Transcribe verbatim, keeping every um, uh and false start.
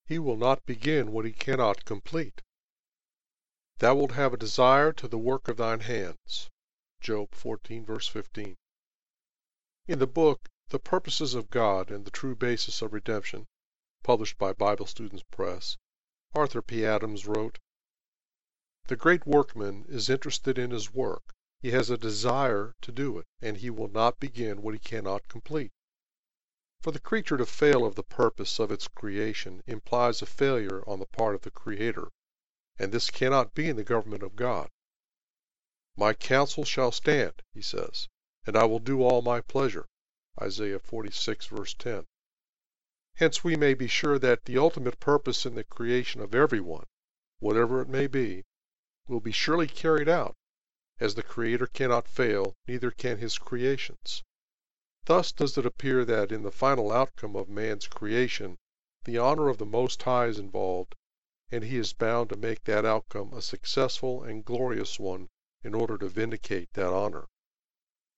he will not begin what he cannot complete. Thou wilt have a desire to the work of thine hands. Job fourteen verse fifteen. In the book, The Purposes of God and the True Basis of Redemption, published by Bible Students Press, Arthur P. Adams wrote, "The great workman is interested in his work. He has a desire to do it, and he will not begin what he cannot complete. For the creature to fail of the purpose of its creation implies a failure on the part of the Creator, and this cannot be in the government of God. My counsel shall stand, he says, and I will do all my pleasure. Isaiah forty-six verse ten. Hence we may be sure that the ultimate purpose in the creation of everyone, whatever it may be, will be surely carried out, as the Creator cannot fail, neither can his creations. Thus does it appear that in the final outcome of man's creation, the honor of the Most High is involved, and he is bound to make that outcome a successful and glorious one in order to vindicate that honor.